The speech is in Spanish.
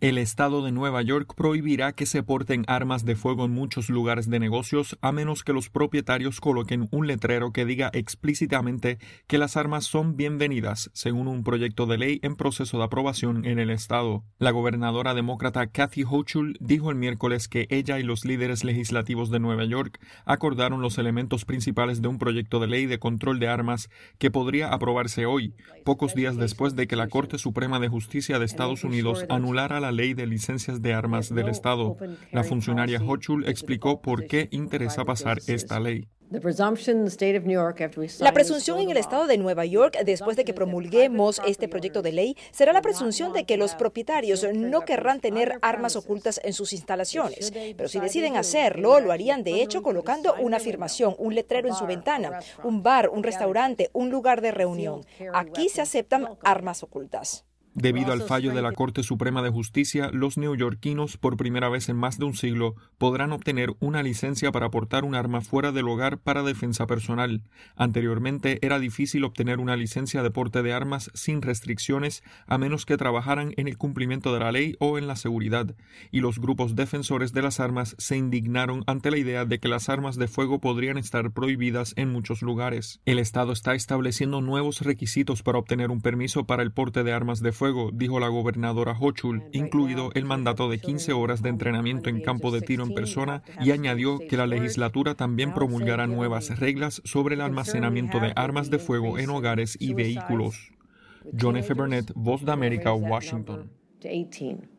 El estado de Nueva York prohibirá que se porten armas de fuego en muchos lugares de negocios a menos que los propietarios coloquen un letrero que diga explícitamente que las armas son bienvenidas, según un proyecto de ley en proceso de aprobación en el estado. La gobernadora demócrata Kathy Hochul dijo el miércoles que ella y los líderes legislativos de Nueva York acordaron los elementos principales de un proyecto de ley de control de armas que podría aprobarse hoy, pocos días después de que la Corte Suprema de Justicia de Estados Unidos anulara la ley de licencias de armas del Estado. La funcionaria Hochul explicó por qué interesa pasar esta ley. La presunción en el estado de Nueva York, después de que promulguemos este proyecto de ley, será la presunción de que los propietarios no querrán tener armas ocultas en sus instalaciones. Pero si deciden hacerlo, lo harían de hecho colocando una afirmación, un letrero en su ventana, un bar, un restaurante, un lugar de reunión. Aquí se aceptan armas ocultas. Debido al fallo de la Corte Suprema de Justicia, los neoyorquinos, por primera vez en más de un siglo, podrán obtener una licencia para portar un arma fuera del hogar para defensa personal. Anteriormente era difícil obtener una licencia de porte de armas sin restricciones a menos que trabajaran en el cumplimiento de la ley o en la seguridad, y los grupos defensores de las armas se indignaron ante la idea de que las armas de fuego podrían estar prohibidas en muchos lugares. El Estado está estableciendo nuevos requisitos para obtener un permiso para el porte de armas de fuego, dijo la gobernadora Hochul, incluido el mandato de 15 horas de entrenamiento en campo de tiro en persona, y añadió que la legislatura también promulgará nuevas reglas sobre el almacenamiento de armas de fuego en hogares y vehículos. John F. Burnett, Voz de América, Washington.